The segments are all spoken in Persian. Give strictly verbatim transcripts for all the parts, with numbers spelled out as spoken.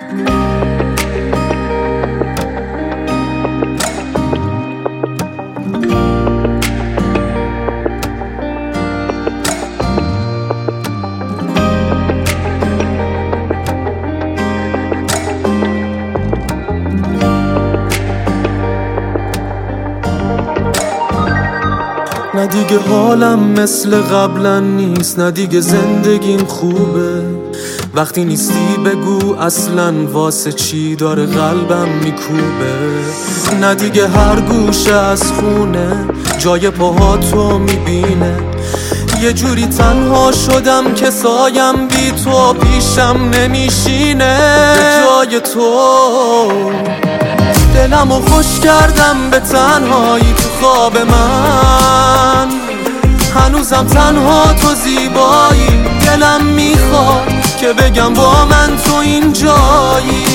نه دیگه حالم مثل قبلا نیست، نه دیگه زندگیم خوبه. وقتی نیستی بگو اصلا واسه چی داره قلبم میکوبه. نه دیگه هر گوشه از خونه جای پاهاتو میبینه. یه جوری تنها شدم که سایم بی تو پیشم نمیشینه. به جای تو دلمو خوش کردم به تنهایی تو خواب من. هنوزم تنها تو زیبایی، دلم میخواد که بگم با من تو اینجایی.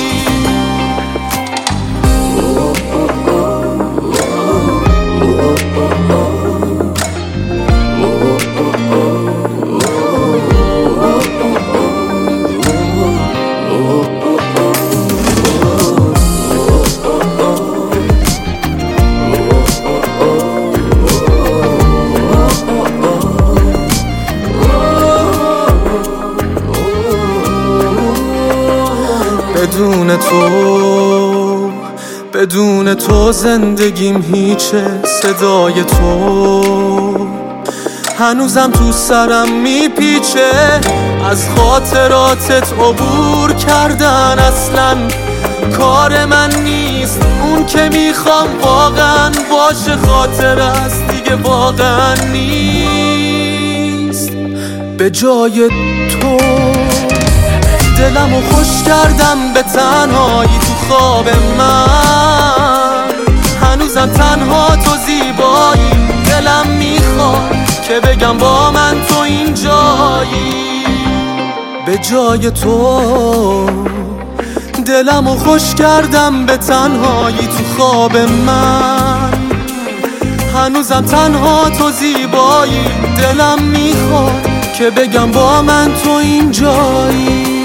بدون تو بدون تو زندگیم هیچه. صدای تو هنوزم تو سرم میپیچه. از خاطراتت عبور کردن اصلا کار من نیست. اون که میخوام واقعا باشه خاطر است دیگه واقعا نیست. به جای تو دلمو خوش کردم به تنهایی تو خواب من. هنوزم تنها تو زیبایی، دلم میخواد که بگم با من تو اینجایی. به جای تو دلمو خوش کردم به تنهایی تو خواب من. هنوزم تنها تو زیبایی، دلم میخواد که بگم با من تو اینجایی.